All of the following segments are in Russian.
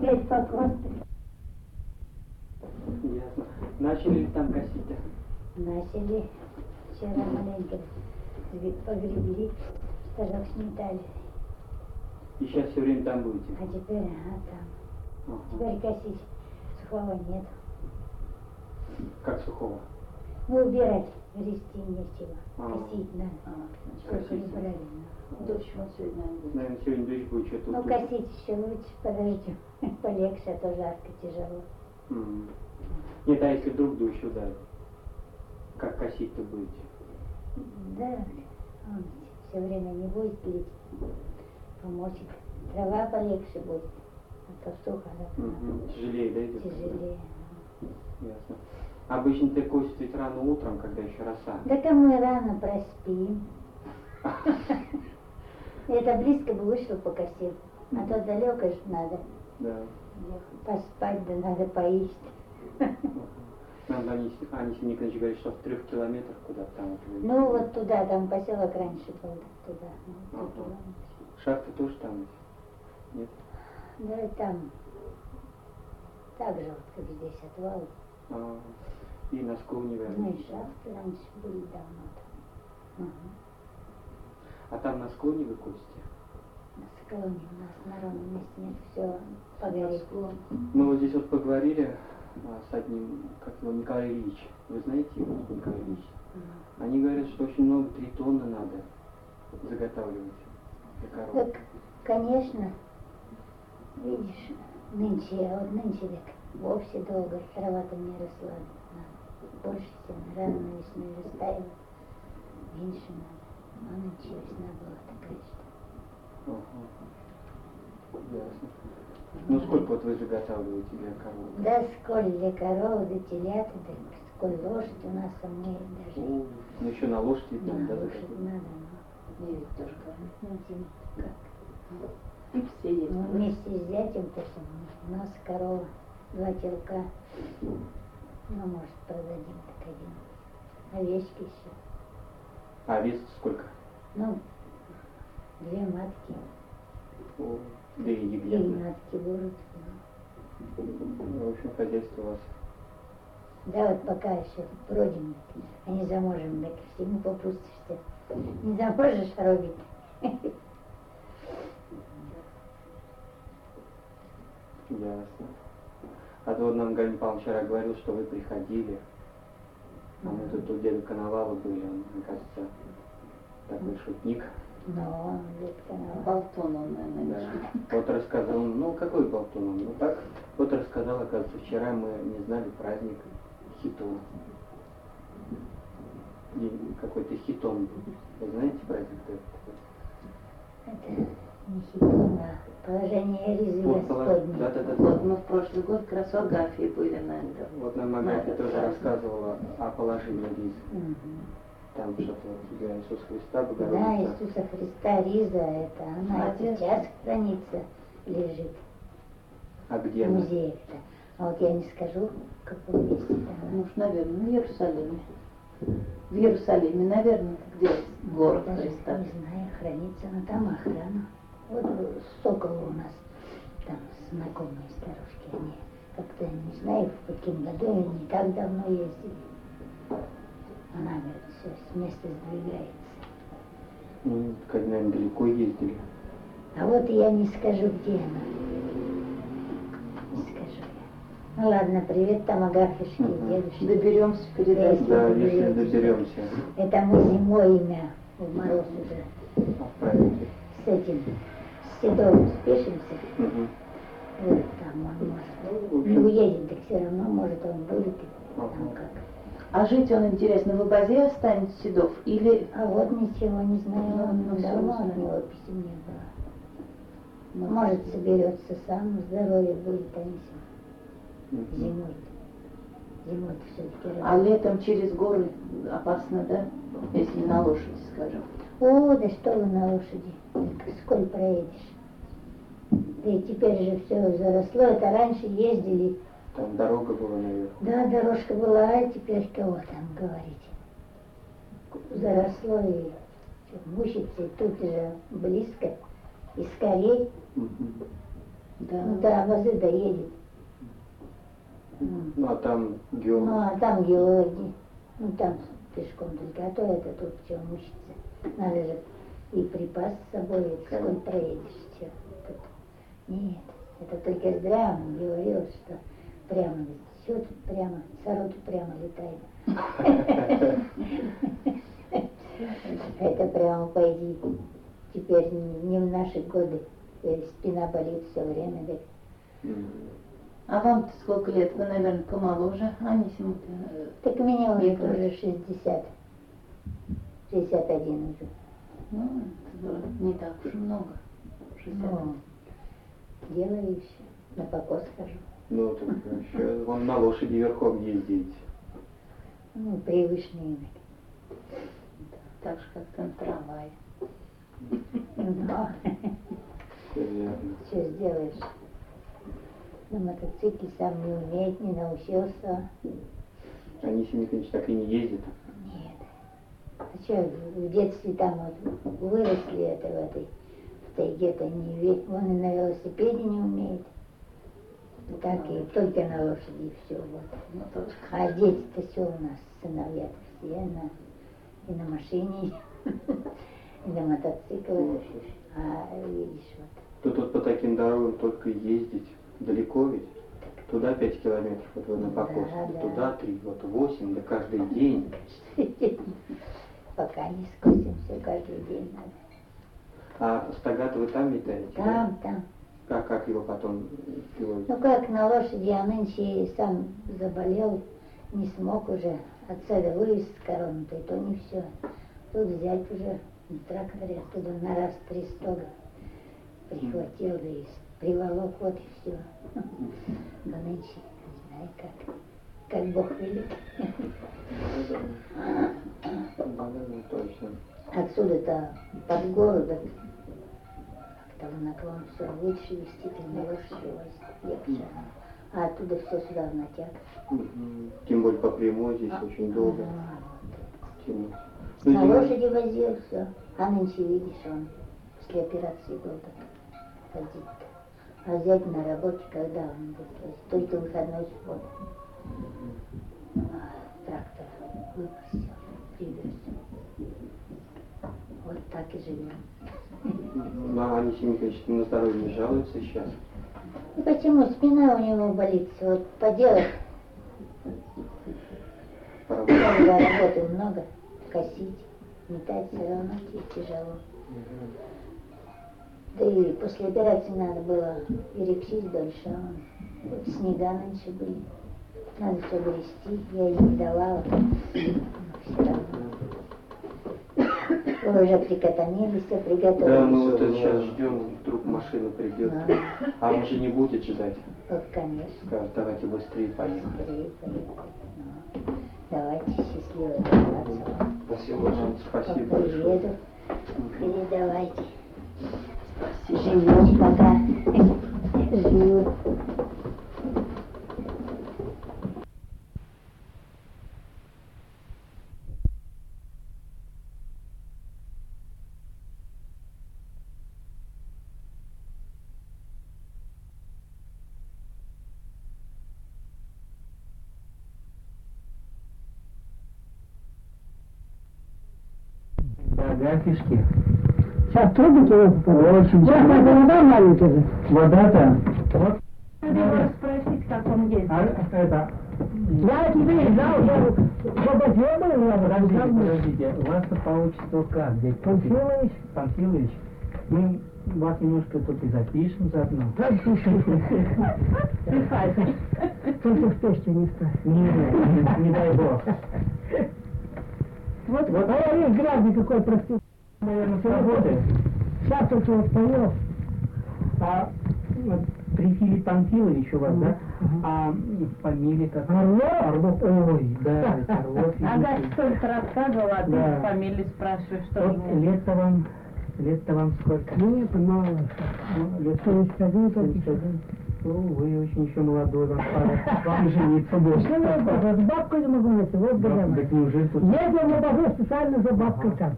Опять покос. Ясно. Начали ли там косить-то? Начали. Вчера маленько погребли, сторожок сметали. И сейчас все время там будете? А теперь, там. Ага. Теперь косить. Сухого нет. Как сухого? Ну, убирать, грести нечего. А. Косить надо. Все прибрали. Дождь вот сегодня будет. Наверное, сегодня дождь будет, что-то Ну, косить еще лучше, подождем. Полегче, а то жарко, тяжело. Нет, а если вдруг дождь ударит? Как косить-то будете? Да, он все время не будет лить, помочь. Трава полегче будет, а то сухо, да? Тяжелее, да, идет? Тяжелее. Ясно. Обычно ты косишь ведь рано утром, когда еще роса. Да мы рано проспим. Это близко бы вышел, покосил, а то далеко ж надо. Да. Поспать, да надо поесть. Надо, они Николаевич говорит, что в 3 километрах куда-то там. Ну вот туда, там поселок раньше был, туда. Ну, туда. Шахта тоже там есть? Нет? Да и там. Так же, вот как здесь отвал. И на склоне, Ну наверное. и шахты раньше были давно. А там на склоне вы косите? На склоне у нас на ровном месте нет, все погорело. Мы вот здесь вот поговорили с одним, как его, Николай Ильич. Вы знаете его, Николай Ильич? Они говорят, что очень много, 3 тонны надо заготавливать для коров. Так, конечно, видишь, нынче так вовсе долго трава-то не росла. Больше сена, рано весной растаяла, меньше надо. А нынче весна была такая, что... Ясно. Ну сколько вот вы заготавливаете для коров? Да сколь для коровы, да телят, да сколь лошадь у нас, а мы даже... Ну еще на лошади там, На да, лошадь заготавливать? надо, но... Мне ведь тоже кормить. Ну, как? И все есть. Ну, вместе с зятем-то у нас корова, 2 телка. Ну, может, продадим так один. Овечки еще. А вес сколько? Ну, 2 матки. Да и 3 ягнят. матки будут. В общем, хозяйство у вас. Да, вот пока еще бродим, а не замужем, так всему попустишься. Не заможешь робить. Ясно. А то вот нам Галин Павлович вчера говорил, что вы приходили. А мы тут у деда Коновала были, он, мне кажется, такой шутник. Но, детка, Болтун он, наверное, Да. Вот рассказал, ну какой болтун он? Ну так, вот рассказал, оказывается, вчера мы не знали праздник Хитон. Какой-то Хитон. Вы знаете праздник этот? это не хитон, а положение ризы Господней. Да. Вот мы в прошлый год как раз в Агафье были на этом. Вот нам Агафья тоже рассказывала о положении ризы. Мгм. Там что-то для Иисуса Христа, Да, Богородица. Иисуса Христа риза, это она Молодец. сейчас хранится, лежит А где в она? музее-то. А вот я не скажу, в каком месте там. Ну уж, наверное, в Иерусалиме. В Иерусалиме, наверное, где город Даже Христа. не знаю, хранится, но там охрана. Вот Сокол у нас, там знакомые старушки, они как-то, не знаю, в каком году, не так давно ездили. Она говорит, все с места сдвигается. Ну, как, наверное, далеко ездили. А вот я не скажу, где она. Не скажу я. Ну ладно, привет там Агафьюшке, дедушке. Доберемся, передать. Да, если доберемся. Это мы зимой имя в мороз уже Отправимся. с этим, с Седовым спешимся. Угу. Вот там он может. Ну, в Не общем, уедет, так все равно, может, он будет. Там Ага. как. А жить он, интересно, в Абазе останется, Седов? Или... А вот ничего не знаю, Ну, всё давно знаю. от него писем не было. Может, соберется сам, здоровье будет, а не зимой. Зимой все-таки А летом через горы опасно, да? Если на лошади, скажем. О, да что вы на лошади, так сколь проедешь. Да и теперь же все заросло, это раньше ездили. Там дорога была наверх. Да, дорожка была, а теперь кого там говорить. Заросло и мучиться, и тут же близко, и скорей. Мгм. Да. Ну да, возы доедет. Ну а там Георгий. Ну а там Георгий. Ну там пешком только, а то это тут все мучится. Надо же и припас с собой, сколько проедешь, все. Тут. Нет, это только зря он говорил, что прямо, все тут прямо, сороки прямо летает. Это прямо пойди. Теперь не в наши годы. Спина болит все время. Так. А вам-то сколько лет? Вы, наверное, помоложе, Анисима-то? Так мне уже Нет, тоже 60. 61 уже. Ну, это не так уж и много. 60. Ну, делаю еще. На покос хожу. Ну, так еще он на лошади верхом ездить. Ну, привычный. Так же, как там трамвай. Но Верно. что сделаешь? На мотоцикле сам не умеет, не научился. Анисим Николаевич так и не ездит. Нет. А что, в детстве там вот выросли это в тайге-то не ведь. Он и на велосипеде не умеет. Так и только на лошади и все. Вот. Ну, тоже. А дети-то все у нас, сыновья-то все и на машине, и на мотоцикле. Ну, что ж. А видишь, вот. Тут вот по таким дорогам только ездить. Далеко ведь. Туда 5 километров, вот вы на покос. Да, И да. туда 3, вот 8, да каждый день. Пока не скосимся, каждый день надо. А стога-то вы там метаете? Там. Да? А как его потом привозят? Ну как на лошади, а нынче сам заболел, не смог уже. Отца вывез с короной-то, и то не все. Тут взять уже на тракторе, оттуда на раз 3 стога прихватил, да и приволок, вот и все. Но нынче, не знаю как Бог велит. Да, точно. Отсюда-то под гору, да, как-то в наклон все лучше вести, ты на лошади легче. А оттуда все сюда в натяг. Мгм. Тем более по прямой здесь очень долго тянуть. Ну, На зима- лошади возил все. А нынче, видишь, он после операции был так ходить-то. А взять на работе, когда он будет возить? Только выходной субботы. Трактор выпустил, привез. Вот так и живем. Ну, а Анисим Николаевич на здоровье не жалуется сейчас? И почему спина у него болит? Вот поделать, Поработать? когда работы много, косить, метать все равно тяжело. Да и после операции надо было беречься дольше. Вот снега нынче были. Надо все грести, я ей не давала. Все равно. Вы уже прикатанились, все Да, приготовились. мы вот сейчас ждем, вдруг машина придет. А он же не будет ждать. Вот, конечно. Скажет, давайте быстрее поехали. Быстрее поехали. Ну, давайте, счастливо добраться. Спасибо, пожалуйста. Спасибо Как большое. приеду, передавайте. Живем пока. Живу. Да, фишки. Сейчас трубики выпадают. Очень Сейчас сильно. надо вода маленькая. Вода-то. Вот. Надо его спросить, как он есть. А это. Я тебе не знал, я Подождите. У вас тут получится как? Дядь Панфилович? Панфилович. Мы вас немножко тут и запишем заодно. Только в печке не ставь. Не дай бог. Вот, а я весь грязный какой, прости. Наверное, с работы. Сейчас только вот поел. А вот Трифилий Панфилович у вас, да? А фамилия как? Орлов? Ой, да, это Орлов. Ага, столько рассказывала, а ты Да. фамилию спрашиваешь, что Вот же. лет-то вам сколько? Нет, мало. Ну, лет 71 только. 71. Ну, вы очень еще молодой, вам жениться больше. Что надо, с бабкой не могу найти, вот Да, где она. так неужели тут... Ездил на базу специально за бабкой там.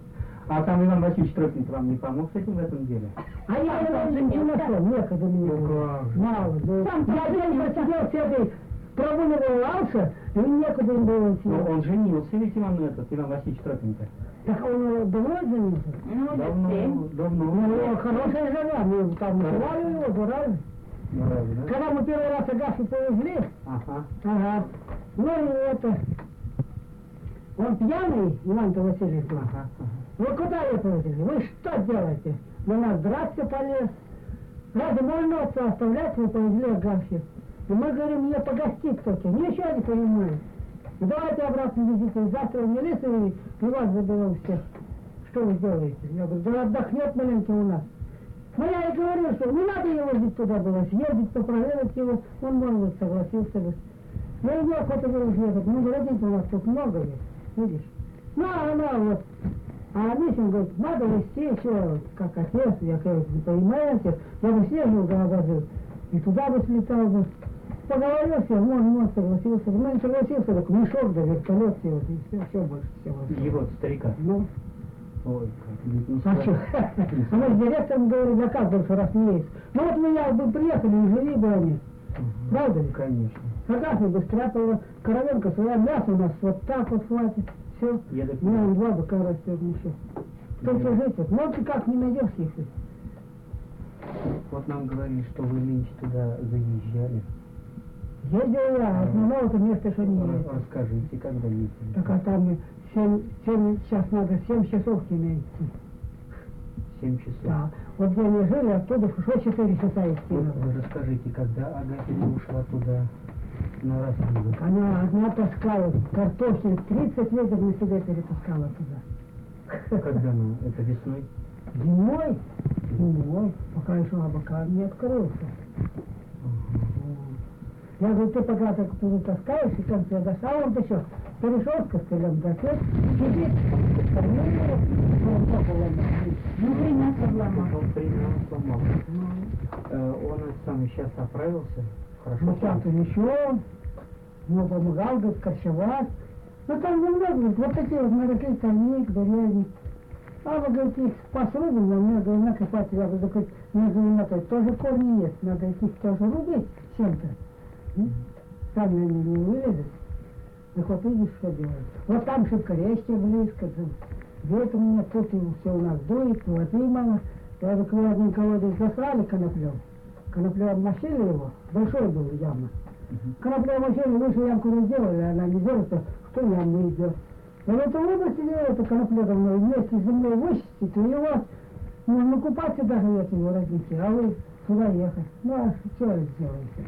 А там Иван Васильевич Трохин вам не помог с этим в этом деле? А я его не нашел, некогда мне было. Мало, да. Я день посидел с этой, прогуливался, и некуда им было идти. Ну, он женился, ведь Иван Васильевич Трохин-то. Так он давно женился? Ну, Давно. Ну, хорошая жена, мы там называли его, дурали. Ну, разве, да? Когда мы первый раз Агашу повезли, Ага. ну и это, он пьяный, Иван-то Васильевич, Ага. вы куда его повезли? Вы что делаете? На нас драться полез. Разве можно отца оставлять, вы повезли Агашу? И мы говорим, мне погостить только, ничего не понимаю. Давайте обратно везите, завтра в милицию и вас заберем всех. Что вы делаете? Я говорю, да отдохнет маленько у нас. Но я и говорил, что не надо его возить туда было, съездить, попроверить его, он, может быть, согласился бы. Я не охота было ехать, ну, родителей у нас тут много есть, видишь. Ну, а она вот, а Мишин говорит, надо везти еще, как отец, я, конечно, не понимаете, я бы съездил, говорил, и туда бы слетал бы. Поговорился, он согласился, ну, не согласился, так мешок, да вертолет, все, вот, и все больше всего. Его, старика. Ну, Ой, как не а что? А мы с директором говорили, да как больше раз не есть. Ну вот мы я бы приехали, и жили бы они. Правда ли? Конечно. Согласны бы стряпала, коровенка своя, мясо у нас вот так вот хватит. Все. Я так У меня 2 быка растет еще. Только жить вот. Ну ты как не найдешь их? Вот нам говорили, что вы нынче туда заезжали. Ездил я, основное это место, что не есть. Расскажите, когда ездили? Так а там 7, сейчас надо 7 часов тебе идти. 7 часов. Да. Вот где они жили, оттуда что 4 часа идти Вот надо. вы расскажите, когда Агатина ушла туда на рассылку? Она одна таскала картошки, 30 ведер на себя перетаскала туда. Когда, ну, это весной? Зимой? Зимой, пока еще облака не открылся. Я говорю, ты пока так туда таскаешь, и к концу дошел, а он еще перешел с костылем до свет, сидит, Ну, принес обломал. Он принял, сломал. Он сам сейчас оправился? Хорошо. ну там-то еще, ну помогал, говорит, корчевать. Ну там немного, говорит, вот такие вот моряки, тайник, деревни. А вы, говорит, их посрубили, мне, говорит, накопать, я говорю, говорит, между ними тоже корни есть, надо их тоже рубить чем-то. Сами они не вылезут. Так вот видишь, что делают. Вот там шибко речки близко, ветер у меня тут, и все у нас дует, воды мало. Я говорю, один колодец засрали коноплем. Коноплем обмочили его, большой был яма. Коноплем обмочили, выше ямку не сделали, она не делает, кто яму идет. Но в этой области делают коноплем давно, вместе с землей вычистить, и его можно купаться даже нет его родители, а вы сюда ехать. Ну а что сделаете?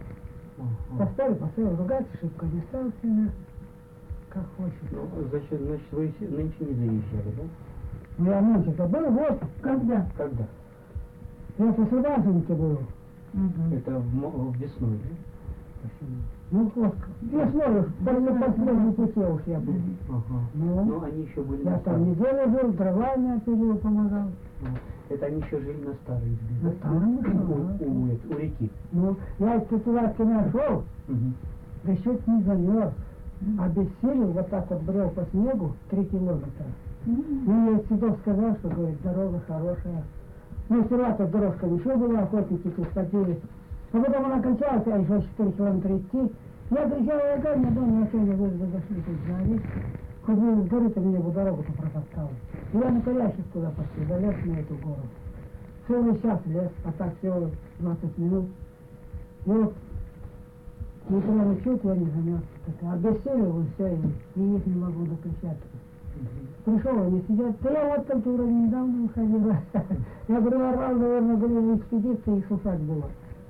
Поставили, ругаться шибко не стал сильно, как хочет. Ну, значит, вы нынче не заезжали, да? Ну я нынче-то был, вот, когда? Когда? Я по Субазовнике был. Это весной, да? Ну вот, весной уж, после последней пути уж я был. Ага. Ну, Ну, они еще были я на там старой. неделю был, дрова мне отпилил, помогал. Это они еще жили на старой избе, На да? старой избе, У реки. Ну, я из Тетуласки нашел, да чуть не замерз. Обессилел, вот так вот брел по снегу 3 километра. Ну, я из Седов сказал, что, говорит, дорога хорошая. Ну, сперва-то дорожка еще была, охотники тут ходили. А потом она кончалась, а еще 4 километра идти. Я кричал, я говорю, не думаю, я сегодня вы зашли тут за речь. Хоть вы с горы-то мне бы дорогу-то протоптал. И я на коляске туда пошли, залез на эту гору. Целый час лез, а так всего 20 минут. И вот, никуда не чуть, я не замерз. Обессилел, и все, и их не могу докричать. Пришел, они сидят, да я вот только вроде недавно выходила. Я говорю, орал, наверное, были в экспедиции, их сушать было.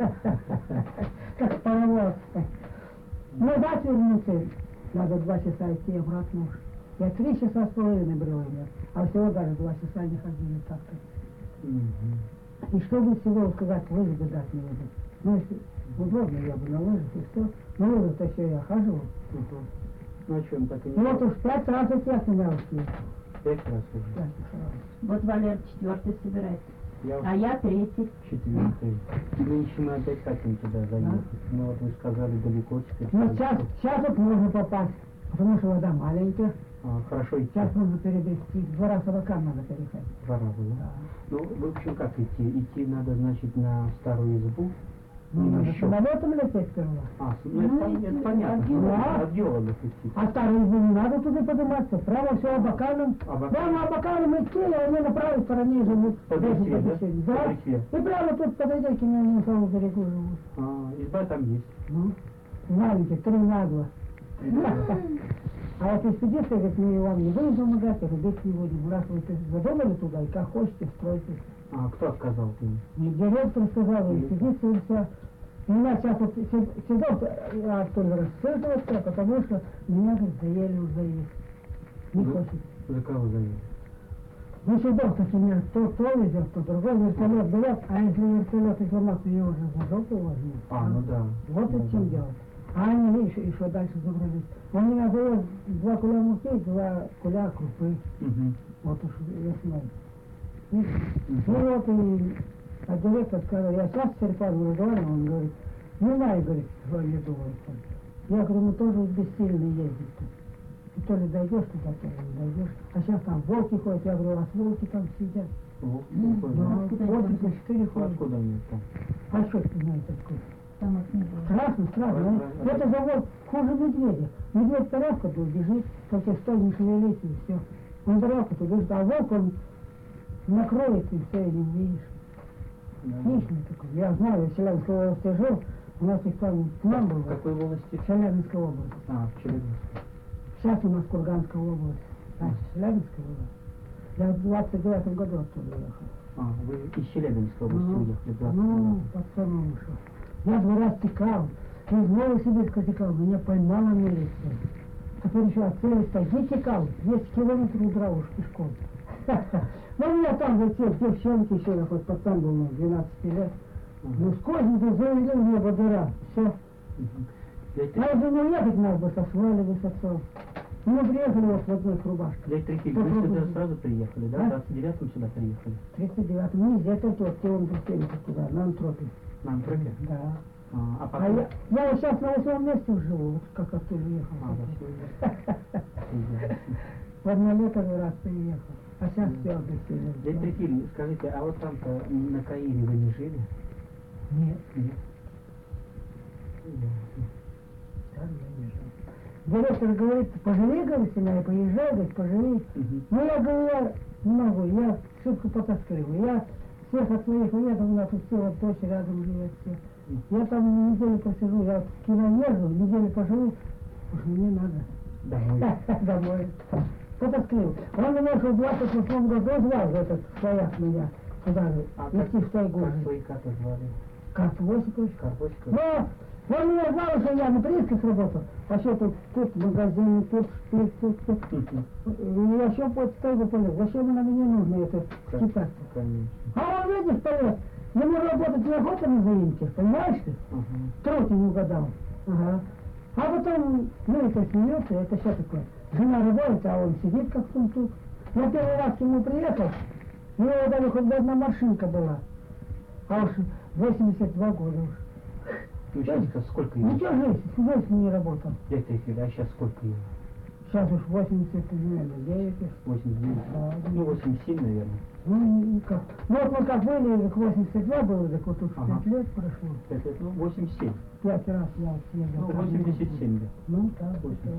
Как паровоз. Ну, дать вернуться, надо 2 часа идти обратно уж. Я 3 часа с половиной брел ее, а всего даже 2 часа не ходили так-то. И чтобы всего сказать, лыжи бы дать не буду. Ну, если удобно, я бы на лыжах и все. На лыжах-то все я хаживал. Ну, а что, он так и не... Ну, вот уж 5 раз и я ушли. 5 раз уже. 5 раз. Вот Валер 4-й собирается. Я А я 3-й. 4-й. Нынче мы опять хотим туда заехать. Ну, вот вы сказали, далеко теперь. Ну, сейчас вот можно попасть. Потому что вода маленькая. Хорошо идти. Сейчас можно перевести. 2 раза вокам надо переходить. 2 раза, да? Ну, в общем, как идти? Идти надо, значит, на старую избу. Ну, надо еще. самолетом лететь сперва. Это понятно. От геологов идти. А старую избу не надо туда подниматься. Право все Абаканом. Прямо Абаканом идти, и они на правой стороне живут. Под Ресье, да? Да. Под Ресье. И прямо тут подойдете, на самом берегу живут. Изба там есть. Ну, маленькие, 3 на 2. А вот экспедиция, говорит, мы вам не будем помогать, и рубить не будем. Раз вы задумали туда, и как хотите, стройте. Кто отказал тебе? И директор сказал, экспедиция вся. Меня сейчас вот сидел оттуда рассказываться, потому что меня, говорит, заели уже их. Не хочет. За кого заели? Ну, сидел, так меня то везет, то другой вертолет берет, а если вертолет и сломался, ее уже за жопу возьмут. Ну да. Вот и чем делать. А они еще дальше забрались. Он меня дает 2 куля муки, 2 куля крупы. Вот уж весной. Ну вот и директор сказал, я сейчас с Серпаном разговаривал, он говорит, не знаю, говорит, что они думают. Я говорю, мы тоже бессильно ездить-то. И то ли дойдешь туда, то ли не дойдешь. А сейчас там волки ходят, я говорю, у вас волки там сидят. Да, волки по 4 ходят. Откуда они там? А что ты знаешь откуда? Там от него. Страшно. Это завод хуже медведя. Медведь тарелка тут бежит, как я стой, не шевелись, и все. Он тарелку тут бежит, а волк он накроет, и все, и не видишь. Хищный такой. Я знаю, я в Челябинской области жил, у нас их там к нам было. В какой волости? В Челябинской области. В Челябинской. Сейчас у нас Курганская область. Раньше Челябинская была. Я в 29 году оттуда уехал. Вы из Челябинской области уехали, да? Ну, пацаном ушел. Я 2 раза текал, из Новосибирска текал, меня поймала милиция. Теперь еще от Целеста текал, 200 километров удрал уж пешком. Ну, меня там за те девчонки еще, я хоть пацан был, 12 лет. Ну, скользнутый завели мне дыра, все. А уже не уехать надо бы, сосвали бы с отцом. Мы приехали вот в одной рубашке. Дядя Трифиль, вы сюда сразу приехали, да? В 29-м сюда приехали? В 39-м, нельзя, это вот километр 70 туда, на Антропе. На Антропе? Да. А потом... я сейчас на 8 месте живу, вот как оттуда уехал. В одно лето раз приехал, а сейчас все объяснили. Дядя Трифиль, скажите, а вот там-то на Каире вы не жили? Нет. Нет? Там я не жил. Директор говорит, поживи, говорит, себя, и поезжай, говорит, поживи. Ну, я говорю, я не могу, я шутку потаскиваю. Я всех от своих уездов, у нас все вот дочь рядом живет все. Я там неделю посижу, я в кино езжу, неделю поживу, уж мне надо. Домой. Домой. Потаскиваю. Он меня в 28 году звал, этот свояк меня, туда же, идти в тайгу. Как свои как звали? Карп Осипович. Карп Осипович? Но он меня знал, что я на приисках работал. А что тут магазин, тут шпиль, тут. И я еще под стойку полез. Зачем она мне нужна, этот китайцы? Конечно. А он, видишь, полез. Ему работать неохота на заимке, понимаешь ты? Труд не угадал. Ага. А потом, ну, это смеется, это что такое? Жена работает, а он сидит как сумтук. Я первый раз к нему приехал, у него даже хоть бы одна машинка была. А уж 82 года уж. Ну, сейчас сколько ему? Ничего, жизнь не работал. Дядя Трифиль, а сейчас сколько ему? Сейчас уж 89. 89? Ну, 87, наверное. Ну, никак. Ну, вот мы как были, так 82 было, так вот уж 5 лет прошло. 5 лет, ну, 87. 5 раз я съездил. Ну, 87, да. Ну, так. 87.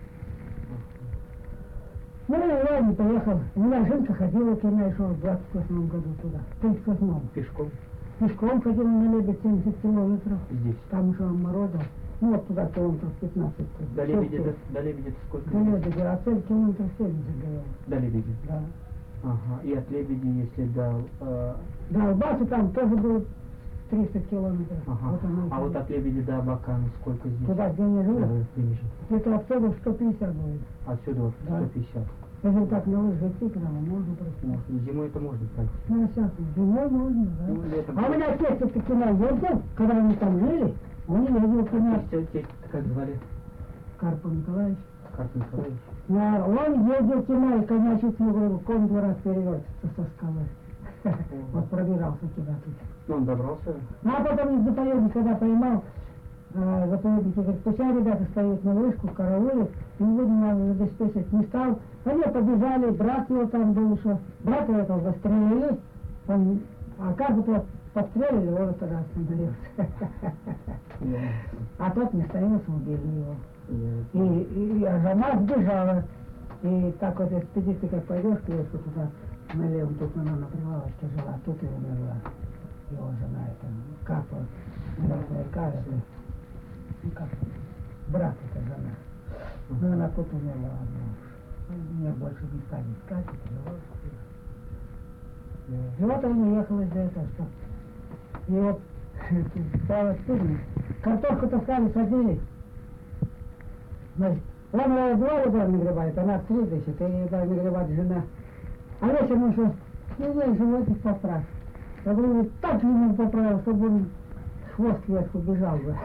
Ну, я не поехал. У меня Женька ходила, когда я шел в 28 году туда. В 38-м. Пешком? Пешком ходил на Лебедь 70 километров. Здесь? Там уже мороза. Ну, вот туда километров 15. До Лебедя сколько? До Лебедя, а цель километров 70 было. До Лебедя? Да. Ага, и от Лебеди, если до... Да, в Басе там тоже было 300 километров. Ага. Вот оно и А вот там. от Лебеди до Абакана сколько здесь? Туда, где не живу, Где не живу? где-то отсюда 150 будет. Отсюда вот Да. 150. Если так на лыжи идти, прямо можно пройти. Можно. Зимой это можно пройти. Ну, а сейчас зимой можно, да. Ну, летом. А у меня отец в кино ездил, когда они там жили, он ездил в кино. Как звали? Карпов Николаевич. Карп Николаевич. Да, он ездил в кино, и конячий снегу, конь 2 раза перевертится со скалы. Вот пробирался туда тут. Ну, он добрался. Ну, а потом из заповедника, когда поймал, заповедники говорят, пускай ребята стоят на вышку, караулят, и не будем нам обеспечить. Не стал. Они побежали, брат его там был еще. Брата этого застрелили. Он, а как бы то подстрелили, он тогда остановился. А тот не стоялся, убили его. А жена сбежала. И так вот, если ты как пойдешь к лесу туда, налево, тут она на прилавочке жила, тут и умерла. Его жена, это капа, это, ну как, брат это жена. Но она тут умерла одна. Меня больше не стали искать, и вот он уехал из-за этого, что. И вот стало стыдно. Картошку таскали, садили. Значит, он два удара нагребает, она три дышит, и удар нагребает жена. А вечером еще, ну, животик поправь. Я говорю, так ему поправил, чтобы он хвост кверху бежал бы.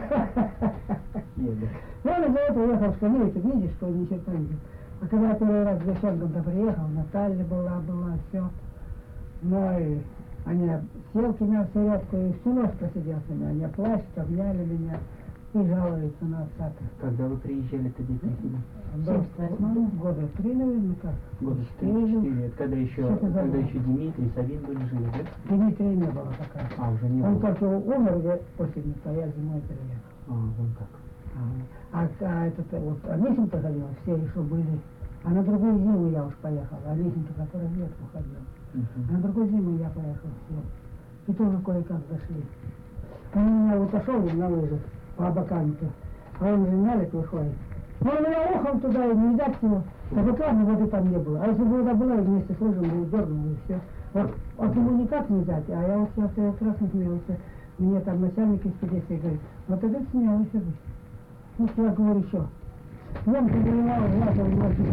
Он из-за этого уехал, что видите, видишь, что ни черта не видит. А когда первый раз к девчонкам-то приехал, Наталья была, все. Ну и они селки на середку и всю ночь просидел с ними. Они плачут, обняли меня и жалуются на отца-то. Когда вы приезжали, то дети сюда? Года 3, наверное, как. Года 4. Это когда еще Дмитрий, Савин были живы, да? Дмитрия не было пока. А, уже не Он было. только умер осенью, а я зимой переехал. Вон как. А этот вот Анисим-то ходил, все еще были. А на другую зиму я уж поехал. Анисим-то который лет уходил. А на другую зиму я поехал все. И тоже кое-как дошли. Он у меня отошел на лыжах по бокам-то. А он же налик выходит. Но он меня ухом туда и не видать его. Так вот ладно, воды там не было. А если бы вода была, и вместе с лыжем бы дернул и все. Вот ему никак не дать. А я вот сейчас я красный смеялся. Мне там начальник экспедиции говорит, вот это смелый быть. Ну, я говорю, еще. Немцы воевал, влазил в ночь.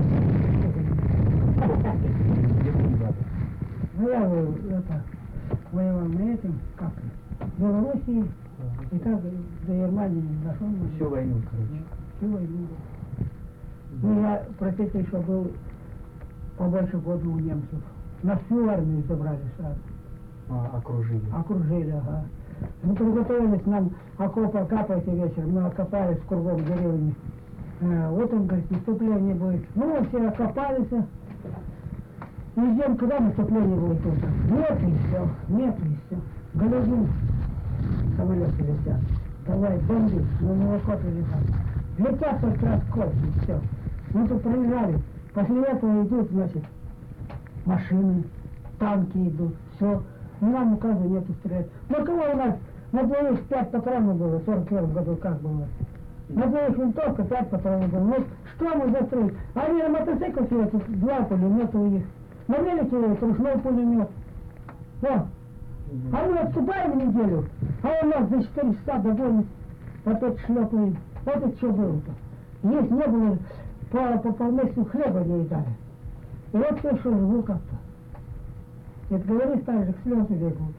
Ну, я говорю, это, воевал на этом, как, в Белоруссии, и так до Германии дошел. Всю войну, короче. Всю войну. Ну, я, простите, еще был побольше года у немцев. На всю армию забрали сразу. Окружили. Окружили, ага. Мы приготовились, нам окопа капайте вечером, мы окопались кругом деревни. Вот он, говорит, наступление будет. Ну, все окопались. И ждем, когда наступление будет тут. Нет и все. Гляжу, самолеты летят. Давай, бомби, но не окопы летят. Летят как раз копы, и все. Мы тут проезжали. После этого идут, значит, машины, танки идут, все. Нам указа нету стрелять. Ну кого у нас на двоих 5 патронов было, в 41 году как было? На двоих винтовка 5 патронов было. Ну что мы застрелили? Они на мотоциклах едут, 2 пулемета у них. На велике едут, ручной пулемет. Вот. А мы отступаем неделю, а он нас за 4 часа догонит, опять шлепает. Вот это что было-то. Есть не было, по полмесяца хлеба не едали. И вот все, что живу как-то. Это говоришь так же, к слезы бегут.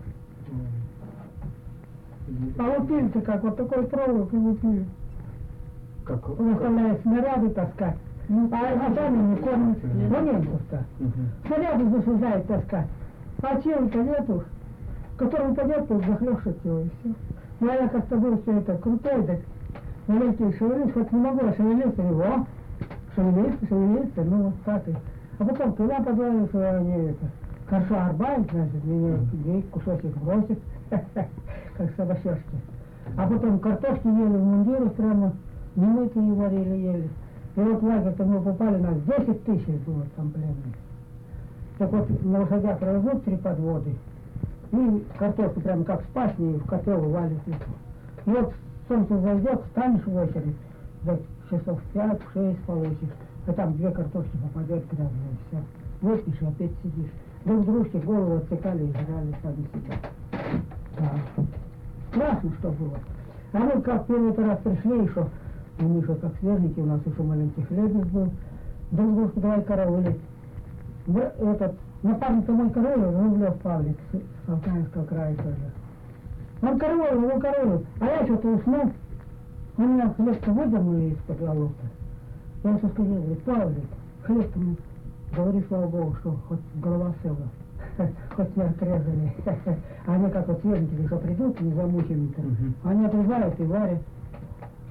А лупили-то как, вот такой проволок и лупили. Как? Выставляя снаряды таскать. А сами не кормят. Ну немцев-то. Снаряды заслужают таскать. А чего-то нету, который упадет, то захлёшет его и все. Ну а я как-то был все это крутой, так маленький шевелюсь, хоть не могу, а шевелиться его. Шевелиться, ну вот так и. А потом туда подвалил, что они это. Хорошо арбайт, значит, мне кусочек бросит, как собачешки. А потом картошки ели в мундирах прямо, немытые варили, ели. И вот лагерь-то мы попали, нас 10 тысяч было там пленных. Так вот на лошадях провезут 3 подводы, и картошку прямо как с пашни в котел валит. И вот солнце зайдет, встанешь в очередь, за часов 5-6 получишь, а там 2 картошки попадет грязные, все. Выпьешь и опять сидишь. Друг дружке голову отсекали и жрали сами себя. Да. Страшно, что было. А мы как первый раз пришли еще, у них еще как свеженький, у нас еще маленький хлебец был. Друг дружку давай караулить. Напарник-то мой караулил, Рублев Павлик, с Алтайского края тоже. Он караулил, а я что-то уснул. У меня хлеб-то выдернули из-под головы. Я еще сказал, говорит, Павлик, хлеб-то мы... Говори, слава Богу, что хоть голова села, хоть не отрезали. Они как вот свеженькие, что придут, не замученные-то. Они отрезают и варят.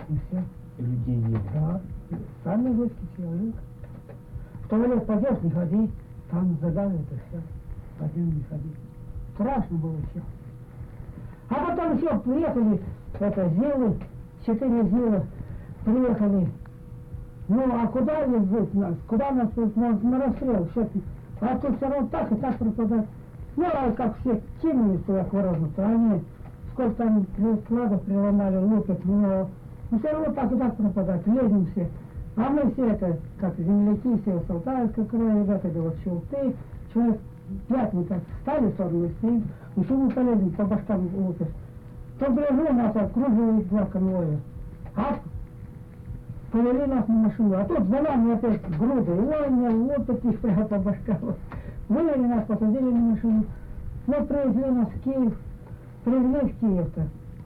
И все. И людей нет. Да, самый близкий человек. В туалет пойдешь, не ходи, там задавят и все. Пойдем, не ходи. Страшно было все. А потом все, приехали, это, Зилы, 4 Зилы, приехали. Ну, а куда везут нас? Куда нас тут на расстрел? Все, а тут все равно так и так пропадать. Ну, а как все кинулись туда к вороту, они сколько там складов приломали, лупят, но все равно так и так пропадать, лезем все. А мы все это, как земляки, все с Алтайского края, ребята, это вот Челты, человек 5 мы так встали, сторону стоим, еще мы полезем, по башкам лупят. То гляжу, нас окружили 2 конвоя. А повели нас на машину, а тут за нами опять груды, ой, не лупят их прямо по башкам. Вывели нас, посадили на машину, ну, привезли нас в Киев, привезли в Киев-то.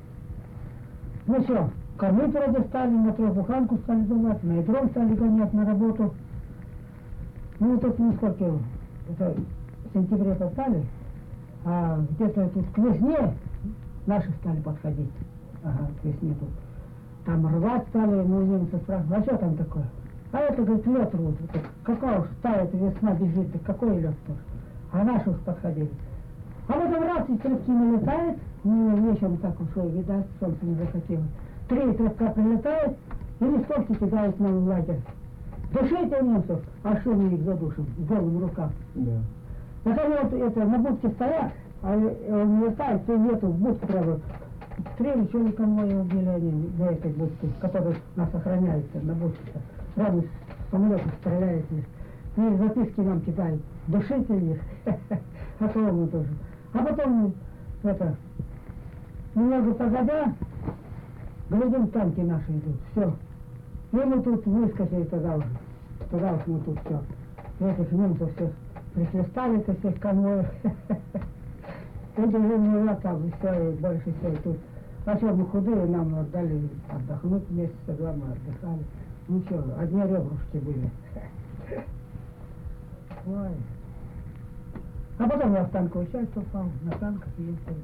Ну все, кормить вроде стали, на трехбуханку стали давать, на ядро стали гонять на работу. Ну, тут несколько, это в сентябре попали, а где-то тут к весне наши стали подходить. Ага, к весне тут. Там рвать стали, ну, немцы спрашивают, а что там такое? А это, говорит, лед рвут. Какая уж стая, весна бежит, какой лед тоже? А наши уж подходили. А потом раз и трепки налетает, ну, вечером так уж, видать, солнце не захотело. 3 трепка прилетает, и листовки кидают нам в лагерь. Душите немцев, а что мы их задушим, в голым руках. Да. Так они вот это, на будке стоят, а он не летает, то нету, в будку прямо. 3 или конвоя убили они за этой будки, которые нас охраняют на будке-то. Прямо с самолета стреляют их. И записки нам кидают. Душите их. А то мы тоже. А потом, это, немного погодя, глядим, танки наши идут. Все. И мы тут выскочили тогда уже. Тогда уж мы тут все. Этих немцев все прихлестали, то всех конвоев. И держим там, и все, и больше все. И тут. А что мы худые, нам отдали отдохнуть месяца 2, мы отдыхали. Ну что, одни ребрышки были. Ой. А потом я в танковую часть попал, на танках ездил.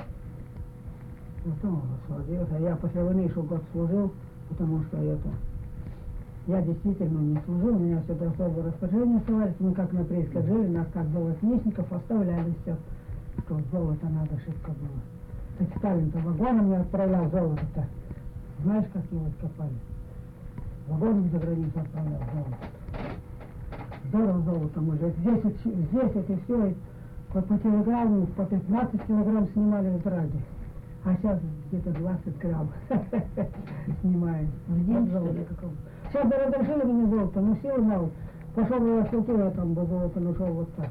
Потом освободился. Я после войны еще год служил, потому что это... Я действительно не служил, меня все до особого распоряжения оставались. Мы как на приисках жили, нас как золотников оставляли все. Что золото надо, шибко было. Так Сталин-то вагонами отправлял золото-то. Знаешь, как его откопали? Вагоном за границу отправлял золото. Здорово золото мы же. Здесь это все, вот по килограмму, по 15 килограмм снимали в Праге. А сейчас где-то 20 грамм снимаем. В день, что ли? Сейчас бы разрешили мне золото, но силы мало. Пошел я в ссылку, я там бы золото нашел вот так.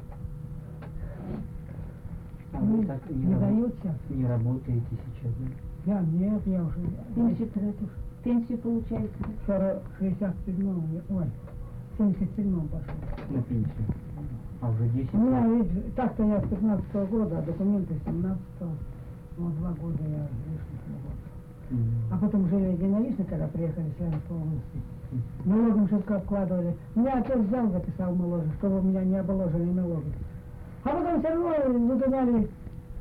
А вы так не дают сейчас. не работаете сейчас, да? Я нет, я уже... Пенсию получаете? Вчера 67-м, ой, 77-м пошел. На пенсию. А уже 10 У меня, лет. видишь, так-то я с 15-го года, а документы с 17-го. Вот 2 года я лишних работал. А потом жили единолично, когда приехали сюда по области. Налогом шибко обкладывали. Меня отец взял, записал налоги, чтобы у меня не обложили налоги. А потом все равно выгоняли.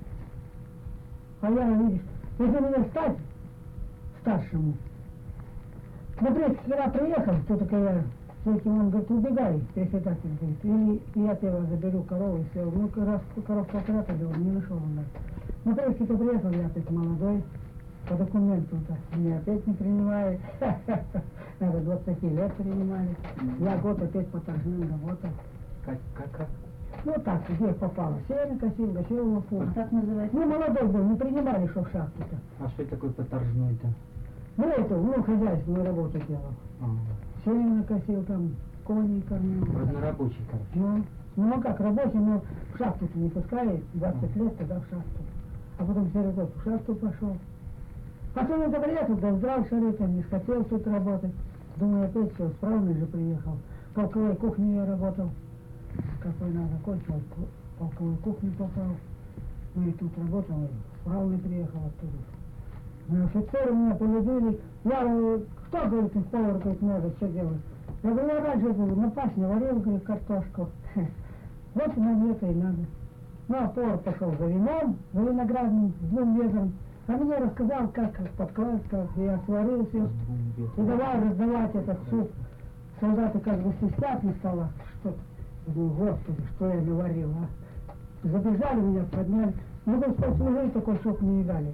А я, видишь, если меня стать старшему, смотри, когда приехал, кто такая, он говорит, убегай, председатель говорит, или я тебя заберу корову, и все. Ну, раз коровку опрятали, он не нашел у нас. Ну, прежде кто приехал, я опять молодой, по документу-то меня опять не принимают. Надо 20 лет принимали. Я год опять по торжным работал. Как? Ну так, где попало. Сено косил, гасил лопу. Как называется? Ну, молодой был, не принимали, что в шахту-то. А что такое поторжной-то? Ну, это, ну, хозяйственную работу делал. Сено косил, там, коней кормил. Разнорабочий, короче. Ну, а как, рабочий, но в шахту-то не пускали, 20 лет тогда в шахту. А потом через год в шахту пошел. Потом это приехал, да здрав шариком, не хотел тут работать. Думаю, опять все, справный же приехал. Полковой кухне я работал. Какой надо, кончил, полковую кухню попал. Ну и тут работал, и справный приехал оттуда. Ну, офицеры меня полюбили. Я, кто, говорит, из повара, говорит, может, что делать? Я говорю, я раньше на пашне варил, говорит, картошку. Вот нам это и надо. Ну, а повар пошел за вином, за виноградным, с 2 ведром. А мне рассказал, как подкладка, я сварил все. И давай раздавать этот суп. Солдаты как бы свистят на столах. Что? Думаю, господи, что я наварил, а? Забежали меня, подняли. Ну, господи, служили, такой суп не дали.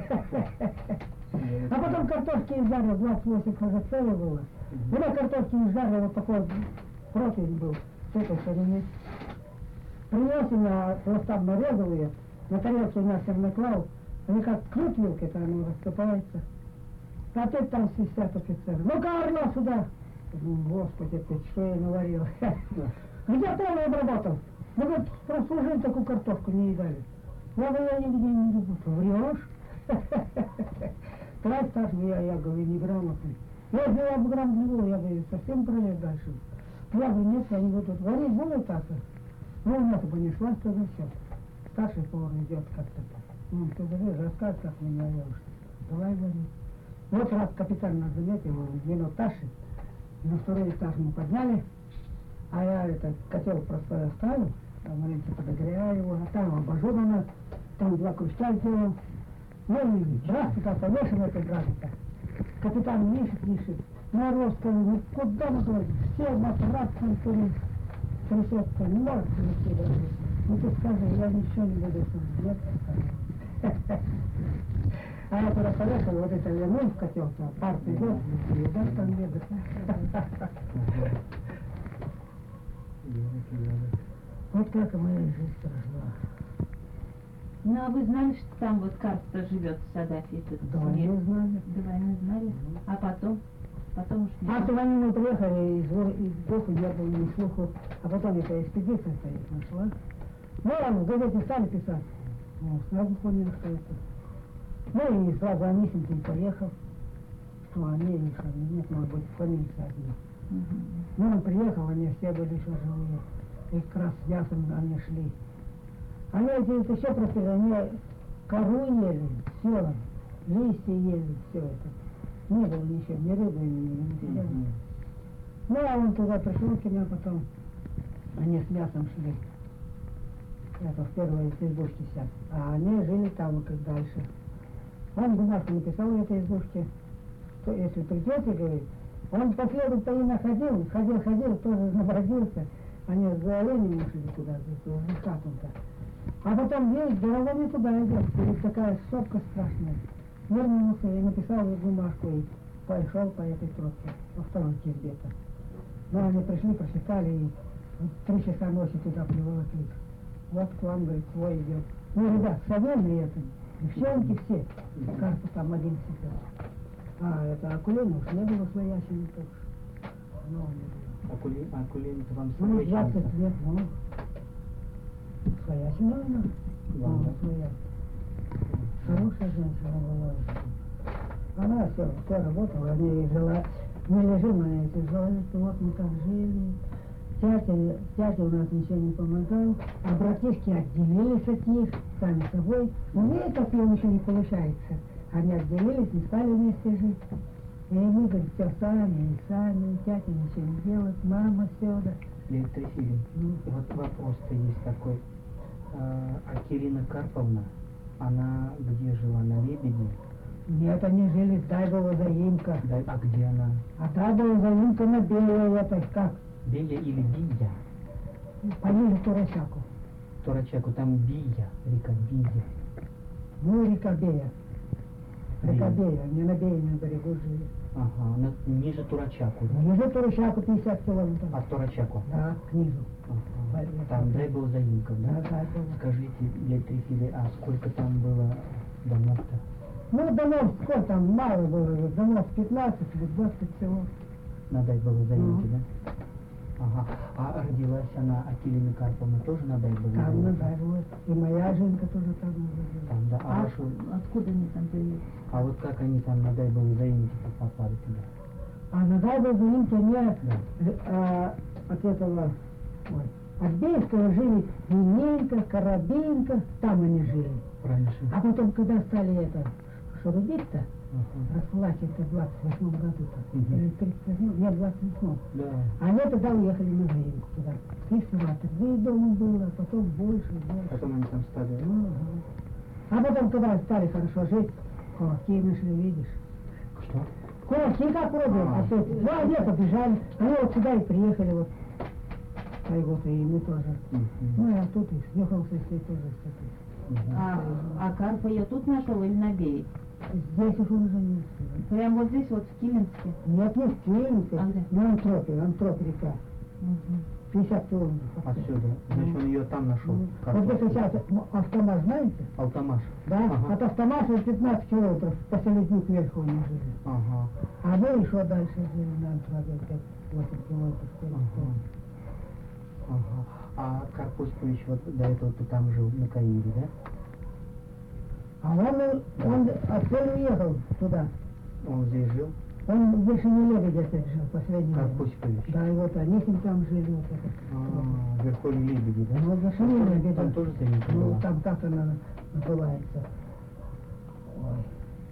А потом картошки изжарил, 28 хазацелей было. У меня картошки изжарил, вот такой противень был с этой стороны. Принес меня, вот там нарезал ее, на тарелке у меня всем наклал. Они как крут вилкой там оно рассыпается. А опять там свистят офицеры. Ну-ка, Орлов, сюда! Господи, ты что я наварил? Где полный обработал? Ну вот прослужили такую картошку, не едали. Ладно, я нигде не люблю. Врешь? Трать так я говорю, неграмотный. Я если я бы грамотный, я бы совсем пролез дальше. Я говорю, нет, я не буду. Варить буду так. Ну, у меня бы не шла, тогда все. Старший повар идет как-то так. Ну, ты говоришь, расскажешь, как меня я уж. Давай варить. Вот раз капитан нас заметил, минут Таши. На второй этаж мы подняли, а я этот котел простой оставил, там маленько подогреваю его, а там абажур у нас, там 2 крючка сделал. Ну и раз туда повешен этой графика. Капитан ищет. Ну, Орлов сказал, ну куда мы говорим? Все матрацы, трясется, не может привести даже. Ну ты скажи, я ничего не буду слушать. Нет, скажи. А я туда повесил, вот это вернул в котел, пар идет, и да, там едет. Вот как и моя жизнь прошла. Ну, а вы знали, что там вот Карп-то живет в Садафе? Да, не знали. До войны знали? А потом? Потом уж не А то они мы приехали, из духу не было, ни слуху. А потом эта экспедиция стоит, нашла. Ну, ладно, в газете стали писать. Ну, сразу поняли, что это. Ну, и сразу Анисенький поехал. Что они, или что они, нет, может быть, фамилия одни. Ну, он приехал, они все были еще живые. И как раз с мясом они шли. Они это все просили, они кору ели, все, листья ели, все это. Не было ничего, ни рыбы, ни ничего. Ну, а он туда пришел к нему, потом они с мясом шли. Это в первой избушке сядь. А они жили там, как дальше. Он бумажку написал в этой избушке, что если придете, говорит, он по следу по и находил, ходил, тоже набродился. Они за оленем ушли туда, за хату-то. А потом есть, дорога не туда идет, и такая сопка страшная. Вернулся и написал бумажку и пошел по этой тропке, во второй где-то. Ну, они пришли, просчитали и в 3 часа ночи туда приволокли. Вот к вам, говорит, свой идет. Ну, ребят, Савельный это, девчонки все, Карпа там один сидел. А это Акулина уж не было своячеников. Ну, не было. Акулин-то вам Ну, свояченик? 20 лет, ну. Своячена она. Ладно. Своя. Хорошая женщина была. Она все работала, они жила, мы лежим на этой зоне, вот мы так жили. Тятя у нас ничего не помогал, а братишки отделились от них, сами собой. Но мне так ничего не получается. Они отделились, не стали вместе жить. И мы, говорит, все сами, тятя ничего не делает, мама все, да. Трефилин, вот вопрос-то есть такой. Акирина Карповна, она где жила? На Лебеде? Нет, они жили в Дайбово-Заимка. Да, а где она? А Дайбово-Заимка на Белой, это как? Беля или Бия? Пониже Турачаку. Турачаку, там Бия, река Бия. Ну, река Бея. Река Бея, не на Бейном берегу жили. Ага, ниже Турачаку, да? Ниже Турачаку 50 километров. От Турачаку? Да, к низу. Ага. Там Дайбово-Заимка, да? Да. Скажите, Трефили, а сколько там было домов-то? Ну, домов сколько там, мало было, домов 15 или 20 всего. На Дайбово-Заимке, да? Ага. А родилась она, Акилина Карповна, тоже на Дайбово-Заимке? Там на Дайбово. И моя Женька тоже там родилась. Там, да. А откуда они там появились? А вот как они там на Дайбово-Заимке попали туда? А на Дайбово-Заимке они Да. от этого, от Бейского жили Виненька, Коробейнка, там они жили. Раньше. А потом, когда стали это шурубить-то, Ага. расплачиваться в 28 году-то, Мгм. или 38, нет, 28. Да. Они тогда уехали на Заимку туда. И сюда, 2 дома было, а потом больше. Потом они там стали. Ну, А потом, когда стали хорошо жить, кулаки нашли, видишь. Что? Кулаки как вроде, опять 2 лета бежали, они вот сюда и приехали, вот. А и вот и мы тоже. Ну, я тут и съехался, и тоже с этой. А Карп ее тут нашел или на берег? Здесь уж он уже не. Прям вот здесь вот в Килинске? Нет, не в Киеве, А где? на Антроп река. 50 километров. Отсюда. Значит, он ее там нашел. Вот это сейчас Автомаш, знаете? Алтамаш. Да, Ага. от Автомаша 15 километров по Селезни кверху они жили. Ага. А мы еще дальше жили на Антропе, 8 километров. Ага. Ага. А Карпускович вот до этого ты там жил, на Каире, да? А он отсюда уехал туда. Он здесь жил? Он в Вершине Лебеде опять жил последний год. Карпускович. Да, и вот они с ним там жили. Вот это. В Верховье Лебеди, да? Ну, в Вершине Лебеде. Там тоже Заринка Ну, была? там как она называется. Ой.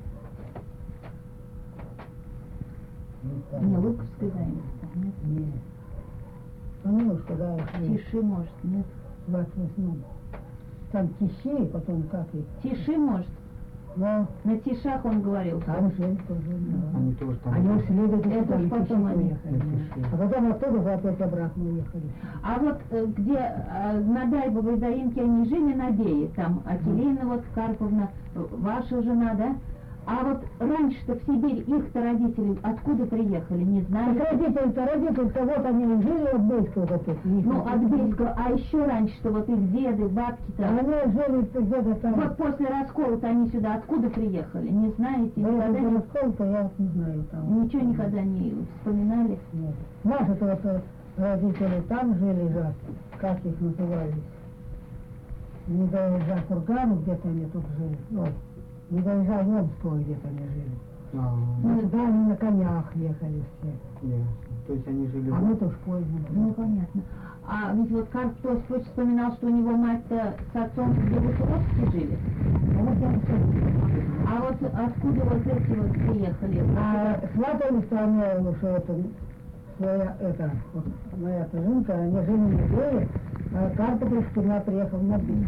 Не Луковская заимка, нет? Нет. Немножко, да, ушли. Тиши, может, нет? 28. Там Тиши, потом как и... Тиши, может? Но На Тишах он говорил. там жили тоже. Да. Они тоже там Они жили. ушли до Это сюда, ж на потом Тиши они. уехали. На Тиши. А потом оттуда опять обратно уехали. А вот где на Дайбовой заимке они жили на Бее, там Акелина вот Карповна, ваша жена, да? А вот раньше-то в Сибирь их-то родители откуда приехали, не знаю. Так родители-то вот они и жили от Бельского вот тут. Ну, от Бельского, а еще раньше-то вот их деды, бабки-то. А они жили где-то там. Вот после раскола-то они сюда откуда приехали, не знаете? Ну, Никогда это не... сколько, я вот не знаю там. Ничего никогда не вспоминали? Нет. Наши-то вот родители там жили же, как их назывались. Не доезжая Кургану, где-то они тут жили. Ой, не доезжая Омского, где-то они жили. Ну, сюда они на конях ехали все. Ясно. То есть они жили... А мы-то уж поздно. Ну, понятно. А ведь вот Карп Тосифович вспоминал, что у него мать-то с отцом где в Усуровске жили. А вот я все. А вот откуда вот эти вот приехали? А сватались они уж это, своя, это, вот моя жинка, они жили на Бее, а Карпович туда приехал на Бей.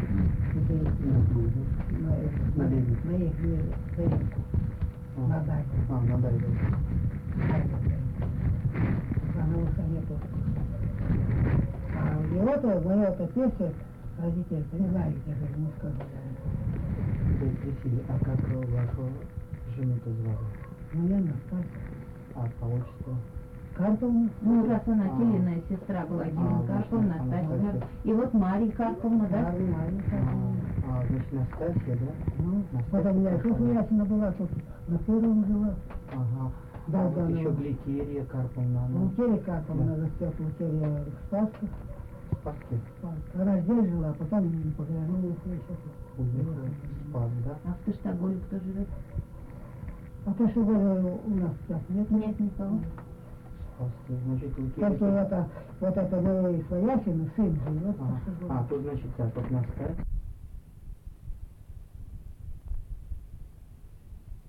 На их заимку. На Дайбу. На Дайбу. Она уж нету. А его-то, моего-то песня, родители, не знаю, где жили, не скажу. То есть просили, а как вашу жену-то звали? Ну, я Настасья. А по отчеству? Карповна. Ну, раз она Килиная сестра была, Килина Карповна, Настасья. И вот Марья Карповна, да? Значит, Настасья, да? Ну, Настасья потом у меня Карповна. Шуфа Ясина была тут, на первом жила. Ага. Да, Вот да, еще ну. Гликерия Карповна. Ну, Лукерия Карповна растет, Лукерия в Спаске. Спаске Она здесь жила, а потом не поглянула еще. уехала в Спас, да? А в Таштаголе кто живет? А то, что говорю, у нас сейчас нет. Нет никого. Спаске. Значит, Только Гликерия... вот это новый Свояхин, сын живет. Ага. А, тут, значит, так, вот Настасья.